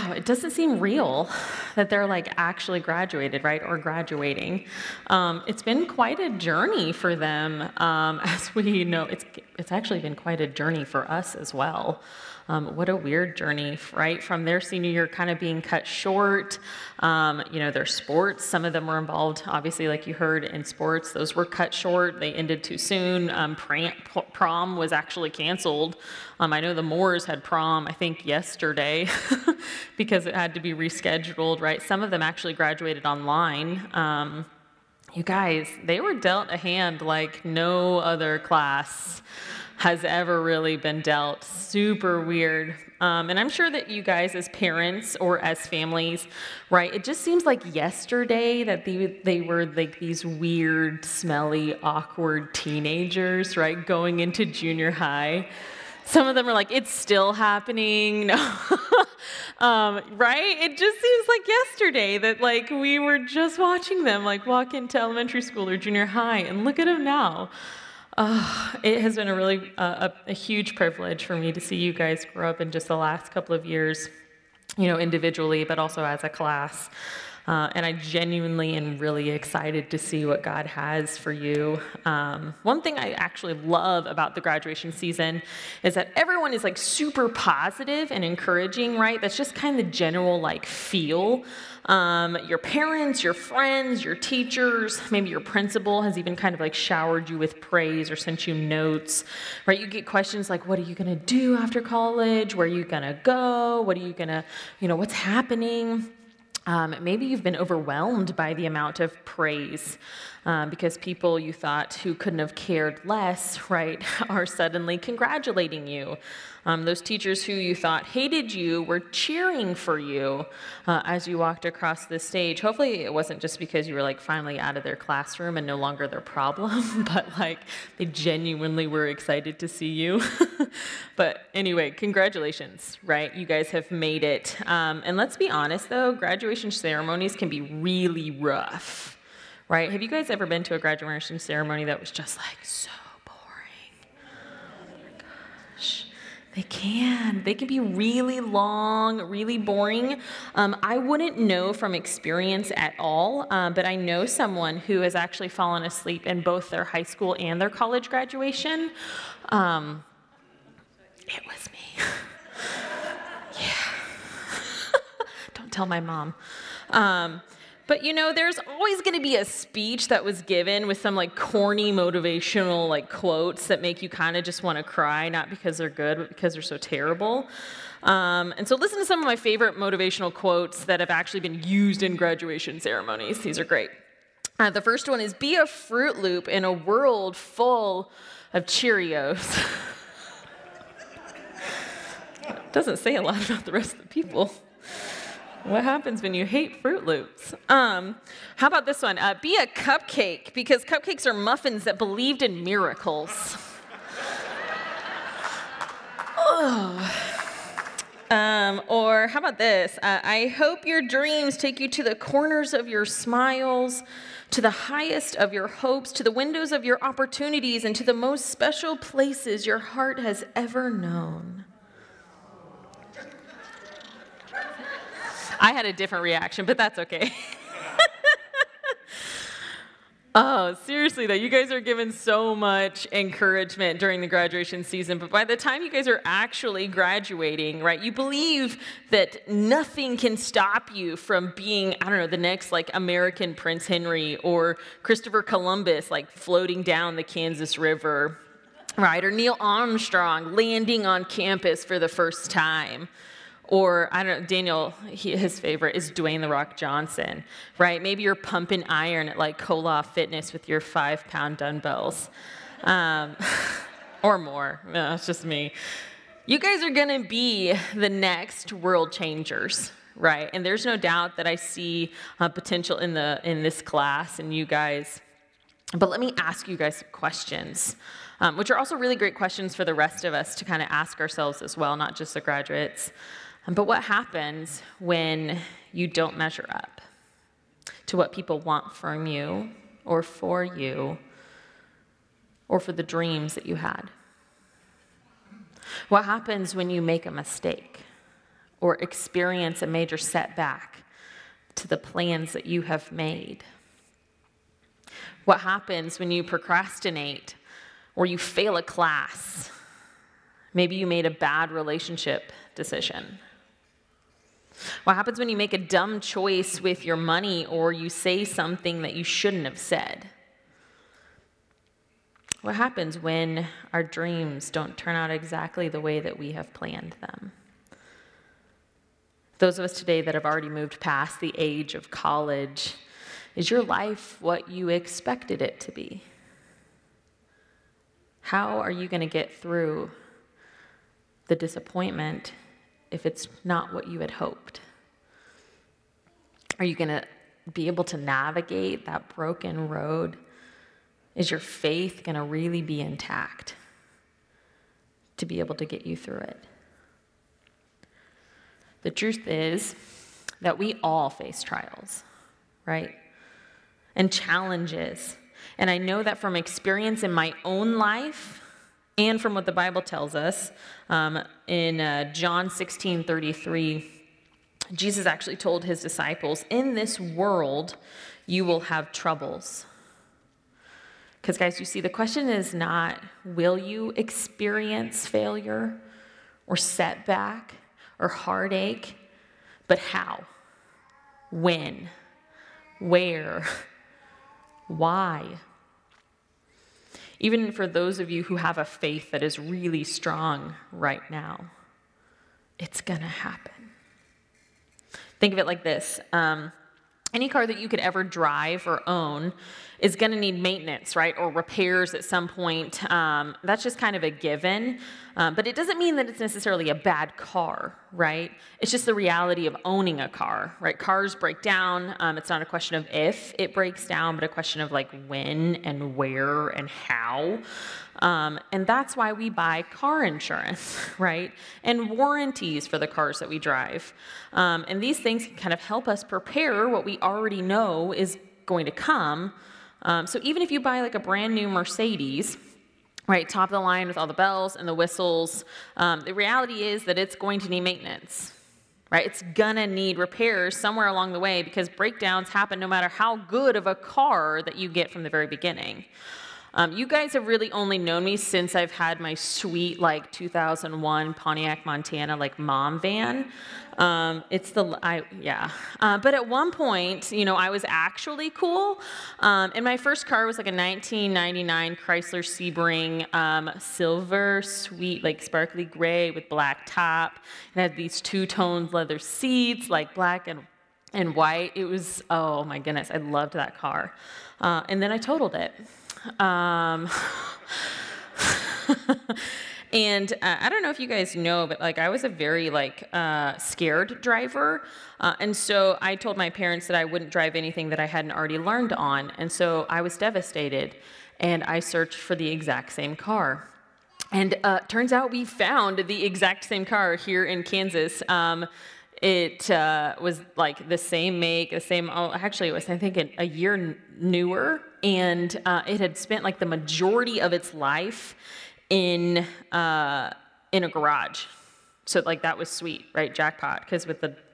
wow, it doesn't seem real that they're like actually graduated, right, or graduating. It's been quite a journey for them. As we know, it's actually been quite a journey for us as well. What a weird journey, right? From their senior year kind of being cut short. Their sports, some of them were involved, obviously, like you heard, in sports. Those were cut short. They ended too soon. Prom was actually canceled. I know the Moores had prom, I think, yesterday because it had to be rescheduled, right? Some of them actually graduated online. You guys, they were dealt a hand like no other class has ever really been dealt. Super weird. And I'm sure that you guys as parents or as families, right, it just seems like yesterday that they were like these weird, smelly, awkward teenagers, right, going into junior high. Some of them are like, it's still happening. No. Right? It just seems like yesterday that like we were just watching them like walk into elementary school or junior high, and look at them now. It has been a really a huge privilege for me to see you guys grow up in just the last couple of years, individually, but also as a class. And I genuinely am really excited to see what God has for you. One thing I actually love about the graduation season is that everyone is like super positive and encouraging, right? That's just kind of the general like feel. Your parents, your friends, your teachers, maybe your principal has even kind of like showered you with praise or sent you notes, right? You get questions like, what are you going to do after college? Where are you going to go? What are you going to, what's happening? Maybe you've been overwhelmed by the amount of praise because people you thought who couldn't have cared less, right, are suddenly congratulating you. Those teachers who you thought hated you were cheering for you as you walked across the stage. Hopefully it wasn't just because you were like finally out of their classroom and no longer their problem, but like they genuinely were excited to see you. But anyway, congratulations, right? You guys have made it. And let's be honest though, graduation ceremonies can be really rough, right? Have you guys ever been to a graduation ceremony that was just like so boring? Oh my gosh. They can be really long, really boring. I wouldn't know from experience at all, but I know someone who has actually fallen asleep in both their high school and their college graduation. It was me. Yeah. Don't tell my mom. But there's always going to be a speech that was given with some like corny motivational like quotes that make you kind of just want to cry, not because they're good, but because they're so terrible. And so listen to some of my favorite motivational quotes that have actually been used in graduation ceremonies. These are great. The first one is, be a Fruit Loop in a world full of Cheerios. Doesn't say a lot about the rest of the people. What happens when you hate Fruit Loops? How about this one? Be a cupcake, because cupcakes are muffins that believed in miracles. Or how about this? I hope your dreams take you to the corners of your smiles, to the highest of your hopes, to the windows of your opportunities, and to the most special places your heart has ever known. I had a different reaction, but that's okay. Oh, seriously though, you guys are given so much encouragement during the graduation season, but by the time you guys are actually graduating, right, you believe that nothing can stop you from being, the next like American Prince Henry or Christopher Columbus, like floating down the Kansas River, right, or Neil Armstrong landing on campus for the first time. Or, Daniel, his favorite is Dwayne "The Rock" Johnson, right? Maybe you're pumping iron at like Koloff Fitness with your 5-pound dumbbells. Or more. No, it's just me. You guys are going to be the next world changers, right? And there's no doubt that I see potential in this class and you guys. But let me ask you guys some questions, which are also really great questions for the rest of us to kind of ask ourselves as well, not just the graduates. But what happens when you don't measure up to what people want from you or for you or for the dreams that you had? What happens when you make a mistake or experience a major setback to the plans that you have made? What happens when you procrastinate or you fail a class? Maybe you made a bad relationship decision. What happens when you make a dumb choice with your money or you say something that you shouldn't have said? What happens when our dreams don't turn out exactly the way that we have planned them? Those of us today that have already moved past the age of college, is your life what you expected it to be? How are you going to get through the disappointment if it's not what you had hoped? Are you going to be able to navigate that broken road? Is your faith going to really be intact to be able to get you through it? The truth is that we all face trials, right? And challenges. And I know that from experience in my own life and from what the Bible tells us in John 16:33, Jesus actually told his disciples, in this world, you will have troubles. Because guys, you see, the question is not, will you experience failure or setback or heartache, but how, when, where, why? Even for those of you who have a faith that is really strong right now, it's gonna happen. Think of it like this. Any car that you could ever drive or own is going to need maintenance, right, or repairs at some point. That's just kind of a given. But it doesn't mean that it's necessarily a bad car, right? It's just the reality of owning a car, right? Cars break down. It's not a question of if it breaks down, but a question of like when and where and how. And that's why we buy car insurance, right? And warranties for the cars that we drive. And these things can kind of help us prepare what we already know is going to come. So even if you buy like a brand new Mercedes, right, top of the line with all the bells and the whistles, the reality is that it's going to need maintenance, right? It's gonna need repairs somewhere along the way because breakdowns happen no matter how good of a car that you get from the very beginning. You guys have really only known me since I've had my sweet, like, 2001 Pontiac Montana, like, mom van. But at one point, I was actually cool. And my first car was like a 1999 Chrysler Sebring, silver, sweet, like, sparkly gray with black top. It had these two-toned leather seats, like black and white. It was, oh my goodness, I loved that car. And then I totaled it. And I don't know if you guys know, but like I was a very scared driver. And so I told my parents that I wouldn't drive anything that I hadn't already learned on. And so I was devastated and I searched for the exact same car. And turns out we found the exact same car here in Kansas. It was like the same make, it was, I think, a year newer, and it had spent like the majority of its life in a garage. So like that was sweet, right? Jackpot, because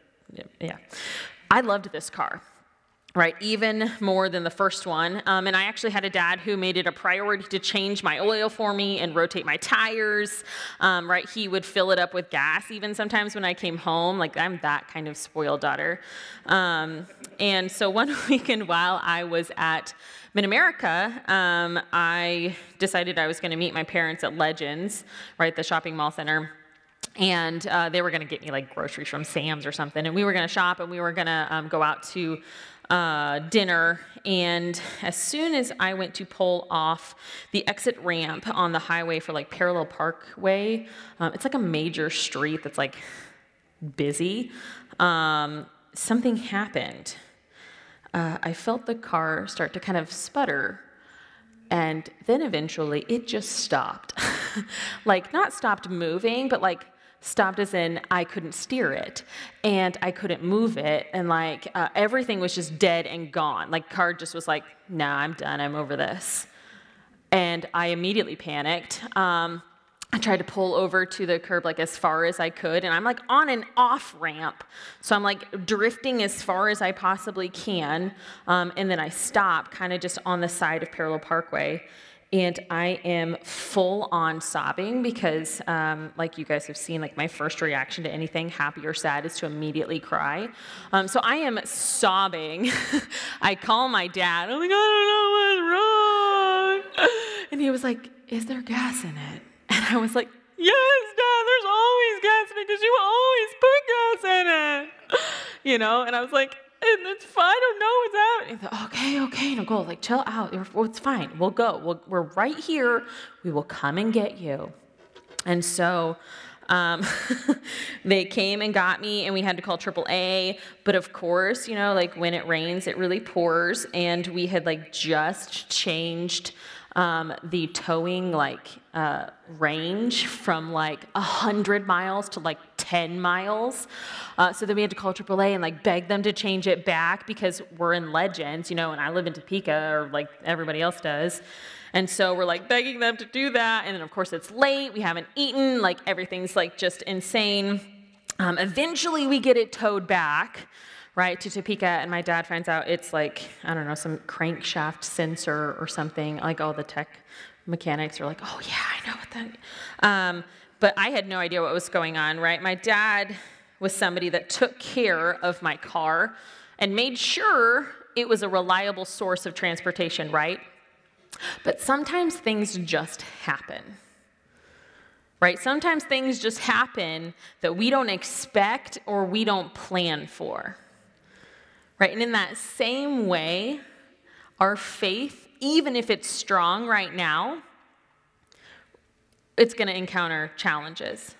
I loved this car. Right, even more than the first one. And I actually had a dad who made it a priority to change my oil for me and rotate my tires. Right, he would fill it up with gas even sometimes when I came home. Like, I'm that kind of spoiled daughter. And so one weekend while I was at Mid-America, I decided I was going to meet my parents at Legends, right, the shopping mall center. And they were going to get me like groceries from Sam's or something. And we were going to shop and we were going to go out to dinner, and as soon as I went to pull off the exit ramp on the highway for like Parallel Parkway, it's like a major street that's like busy, something happened. I felt the car start to kind of sputter, and then eventually it just stopped. Like, not stopped moving, but like stopped as in I couldn't steer it and I couldn't move it, and like everything was just dead and gone. Like, car just was like, nah, I'm done, I'm over this. And I immediately panicked. I tried to pull over to the curb like as far as I could, and I'm like on an off ramp. So I'm like drifting as far as I possibly can. And then I stop kind of just on the side of Parallel Parkway. And I am full on sobbing because, like you guys have seen, like my first reaction to anything, happy or sad, is to immediately cry. So I am sobbing. I call my dad. I'm like, I don't know what's wrong. And he was like, is there gas in it? And I was like, yes, Dad, there's always gas in it because you always put gas in it. And I was like, it's fine, I don't know what's happening. He's like, okay, Nicole, like chill out. It's fine, we'll go. We're right here. We will come and get you. And so they came and got me, and we had to call AAA. But of course, like when it rains, it really pours. And we had like just changed the towing range from like 100 miles to like 10 miles. So then we had to call AAA and like beg them to change it back because we're in Legends, and I live in Topeka, or like everybody else does. And so we're like begging them to do that. And then of course it's late. We haven't eaten. Like everything's like just insane. Eventually we get it towed back, right, to Topeka, and my dad finds out it's like, I don't know, some crankshaft sensor or something. Like all the tech mechanics are like, oh yeah, I know what that. But I had no idea what was going on, right? My dad was somebody that took care of my car and made sure it was a reliable source of transportation, right? But sometimes things just happen. Right? Sometimes things just happen that we don't expect or we don't plan for. Right? And in that same way, our faith, even if it's strong right now, it's going to encounter challenges.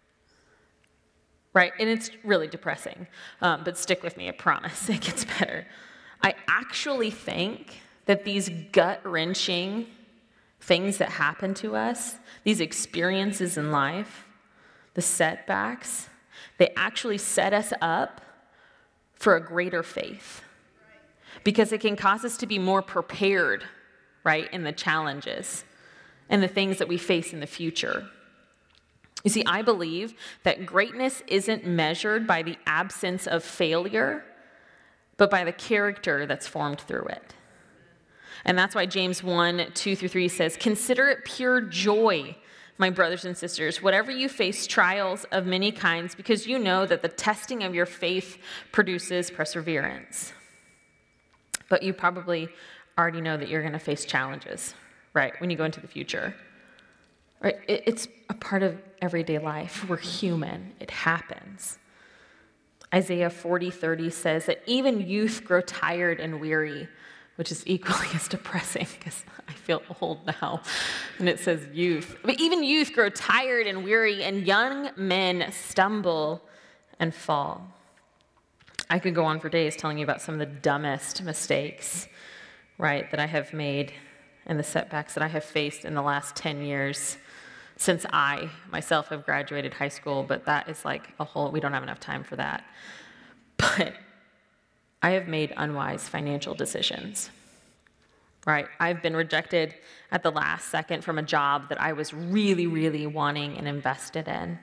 Right? And it's really depressing. But stick with me, I promise. It gets better. I actually think that these gut-wrenching things that happen to us, these experiences in life, the setbacks, they actually set us up for a greater faith. Because it can cause us to be more prepared, right, in the challenges and the things that we face in the future. You see, I believe that greatness isn't measured by the absence of failure, but by the character that's formed through it. And that's why James 1:2-3 says, "Consider it pure joy, my brothers and sisters, whatever you face trials of many kinds, because you know that the testing of your faith produces perseverance." But you probably already know that you're going to face challenges, right, when you go into the future. Right? It's a part of everyday life. We're human. It happens. Isaiah 40:30 says that even youth grow tired and weary, which is equally as depressing because I feel old now, and it says youth. But even youth grow tired and weary, and young men stumble and fall. I could go on for days telling you about some of the dumbest mistakes, right, that I have made and the setbacks that I have faced in the last 10 years since I myself have graduated high school, but that is like we don't have enough time for that. But I have made unwise financial decisions, right? I've been rejected at the last second from a job that I was really, really wanting and invested in.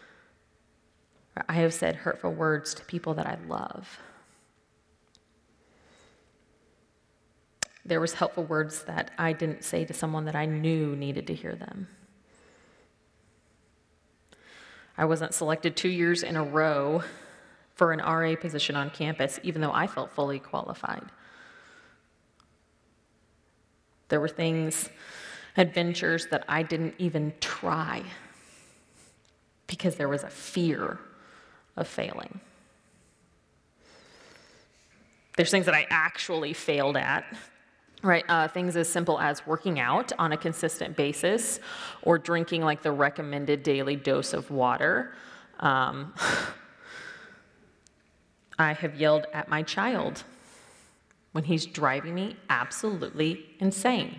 I have said hurtful words to people that I love. There was helpful words that I didn't say to someone that I knew needed to hear them. I wasn't selected 2 years in a row for an RA position on campus, even though I felt fully qualified. There were adventures that I didn't even try because there was a fear of failing. There's things that I actually failed at, right? Things as simple as working out on a consistent basis or drinking like the recommended daily dose of water. I have yelled at my child when he's driving me absolutely insane.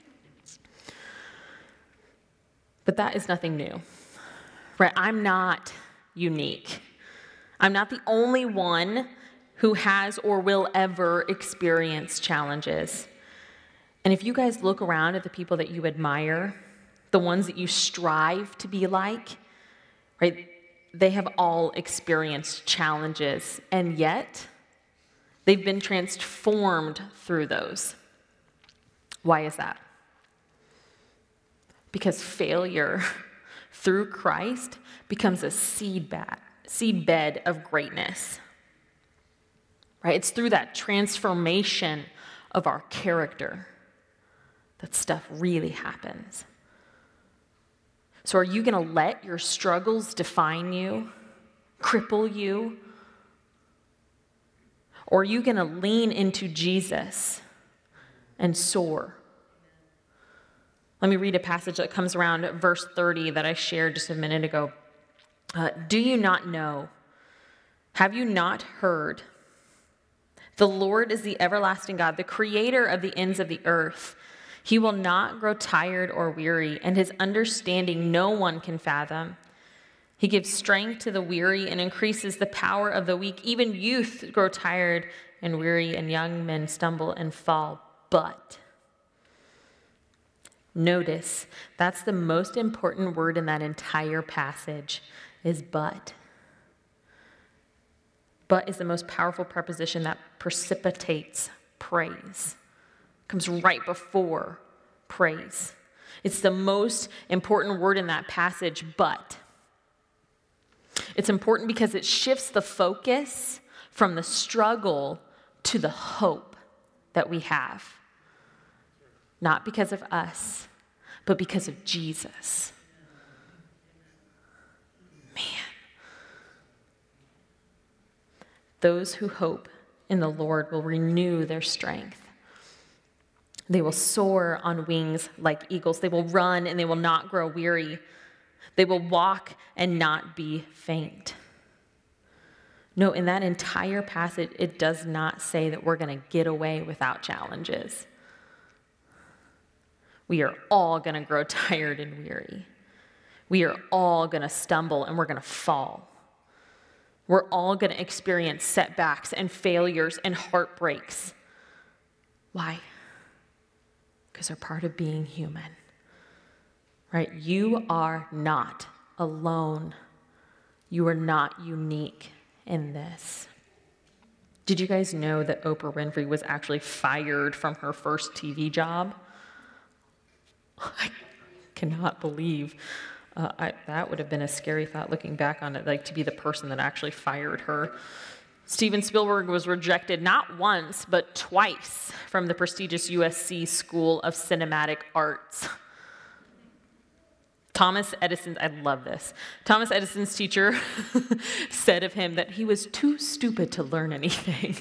But that is nothing new, right? I'm not unique. I'm not the only one who has or will ever experience challenges. And if you guys look around at the people that you admire, the ones that you strive to be like, right? They have all experienced challenges, and yet they've been transformed through those. Why is that? Because failure through Christ becomes a seedbed of greatness. Right? It's through that transformation of our character that stuff really happens. So are you going to let your struggles define you, cripple you? Or are you going to lean into Jesus and soar? Let me read a passage that comes around at verse 30 that I shared just a minute ago. Do you not know? Have you not heard? The Lord is the everlasting God, the creator of the ends of the earth. He will not grow tired or weary, and his understanding no one can fathom. He gives strength to the weary and increases the power of the weak. Even youth grow tired and weary, and young men stumble and fall. But notice, that's the most important word in that entire passage, is but. But is the most powerful preposition that precipitates praise. Comes right before praise. It's the most important word in that passage, but. It's important because it shifts the focus from the struggle to the hope that we have. Not because of us, but because of Jesus. Man. Those who hope in the Lord will renew their strength. They will soar on wings like eagles. They will run and they will not grow weary. They will walk and not be faint. No, in that entire passage, it does not say that we're going to get away without challenges. We are all going to grow tired and weary. We are all going to stumble and we're going to fall. We're all going to experience setbacks and failures and heartbreaks. Why? Because they're part of being human. Right? You are not alone. You are not unique in this. Did you guys know that Oprah Winfrey was actually fired from her first TV job? I cannot believe that would have been a scary thought looking back on it, like to be the person that actually fired her. Steven Spielberg was rejected not once, but twice from the prestigious USC School of Cinematic Arts. Thomas Edison's, I love this. Thomas Edison's teacher said of him that he was too stupid to learn anything.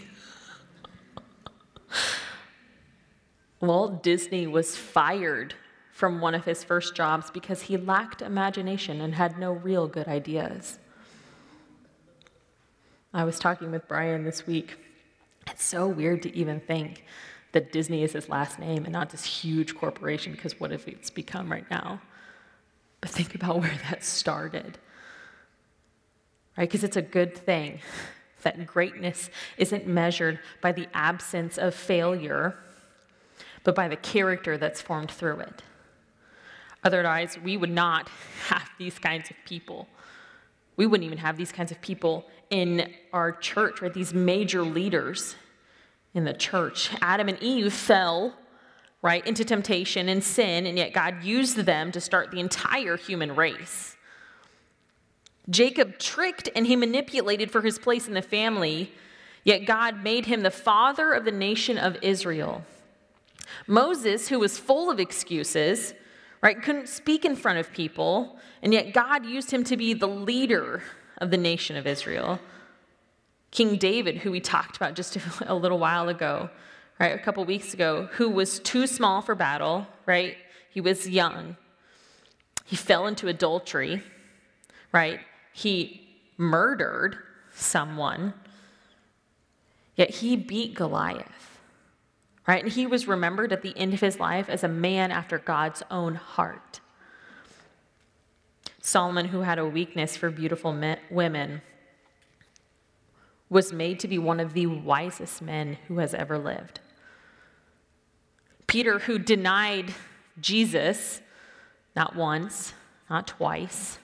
Walt Disney was fired from one of his first jobs because he lacked imagination and had no real good ideas. I was talking with Brian this week. It's so weird to even think that Disney is his last name and not this huge corporation, because what if it's become right now? But think about where that started, right? Because it's a good thing that greatness isn't measured by the absence of failure, but by the character that's formed through it. Otherwise, we would not have these kinds of people. We wouldn't even have these kinds of people in our church, right? These major leaders in the church. Adam and Eve fell, right, into temptation and sin, and yet God used them to start the entire human race. Jacob tricked and he manipulated for his place in the family, yet God made him the father of the nation of Israel. Moses, who was full of excuses, right, couldn't speak in front of people, and yet God used him to be the leader of the nation of Israel. King David, who we talked about just a little while ago, right, a couple weeks ago, who was too small for battle, right? He was young. He fell into adultery, right? He murdered someone, yet he beat Goliath, right? And he was remembered at the end of his life as a man after God's own heart. Solomon, who had a weakness for beautiful women, was made to be one of the wisest men who has ever lived. Peter, who denied Jesus, not once, not twice,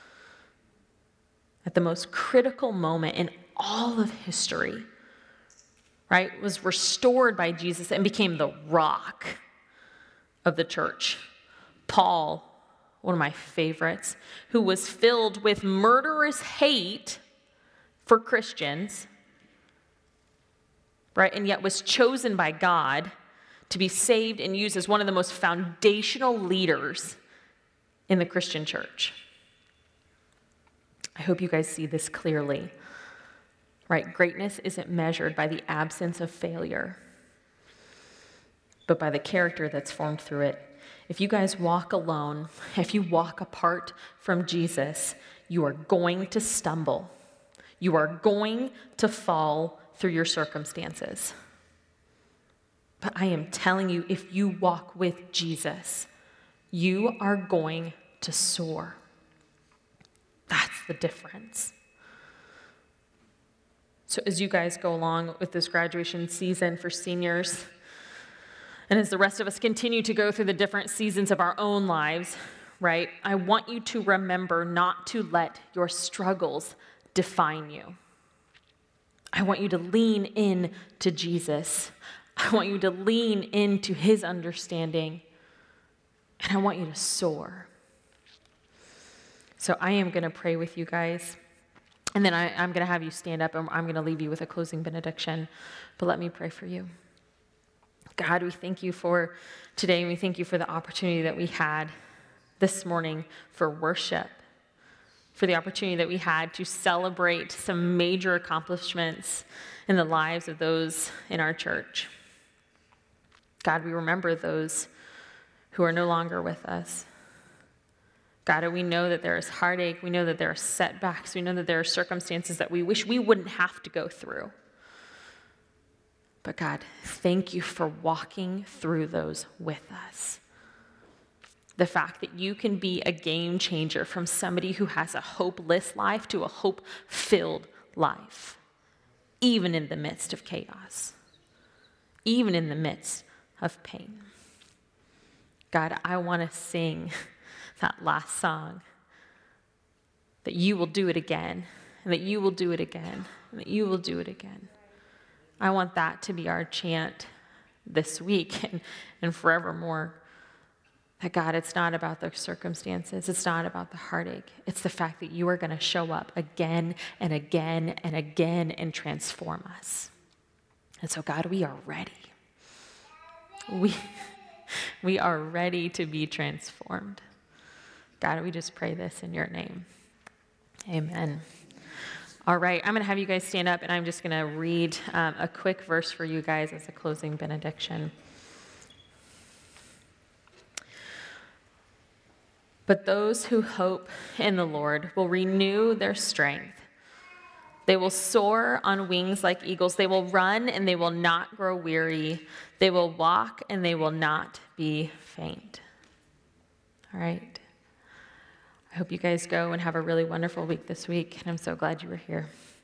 at the most critical moment in all of history, right, was restored by Jesus and became the rock of the church. Paul, one of my favorites, who was filled with murderous hate for Christians, right, and yet was chosen by God to be saved and used as one of the most foundational leaders in the Christian church. I hope you guys see this clearly, right? Greatness isn't measured by the absence of failure, but by the character that's formed through it. If you guys walk alone, if you walk apart from Jesus, you are going to stumble. You are going to fall through your circumstances. But I am telling you, if you walk with Jesus, you are going to soar. That's the difference. So as you guys go along with this graduation season for seniors, and as the rest of us continue to go through the different seasons of our own lives, right, I want you to remember not to let your struggles define you. I want you to lean in to Jesus. I want you to lean into his understanding, and I want you to soar. So I am going to pray with you guys, and then I'm going to have you stand up, and I'm going to leave you with a closing benediction. But let me pray for you. God, we thank you for today, and we thank you for the opportunity that we had this morning for worship, for the opportunity that we had to celebrate some major accomplishments in the lives of those in our church. God, we remember those who are no longer with us. God, we know that there is heartache. We know that there are setbacks. We know that there are circumstances that we wish we wouldn't have to go through. But God, thank you for walking through those with us. The fact that you can be a game changer from somebody who has a hopeless life to a hope-filled life, even in the midst of chaos, even in the midst of pain. God, I want to sing that last song, that you will do it again, and that you will do it again, and that you will do it again. I want that to be our chant this week and forevermore. That God, it's not about the circumstances. It's not about the heartache. It's the fact that you are going to show up again and again and again and transform us. And so, God, we are ready. We are ready to be transformed. God, we just pray this in your name. Amen. All right, I'm going to have you guys stand up, and I'm just going to read a quick verse for you guys as a closing benediction. But those who hope in the Lord will renew their strength. They will soar on wings like eagles. They will run and they will not grow weary. They will walk and they will not be faint. All right. I hope you guys go and have a really wonderful week this week, and I'm so glad you were here.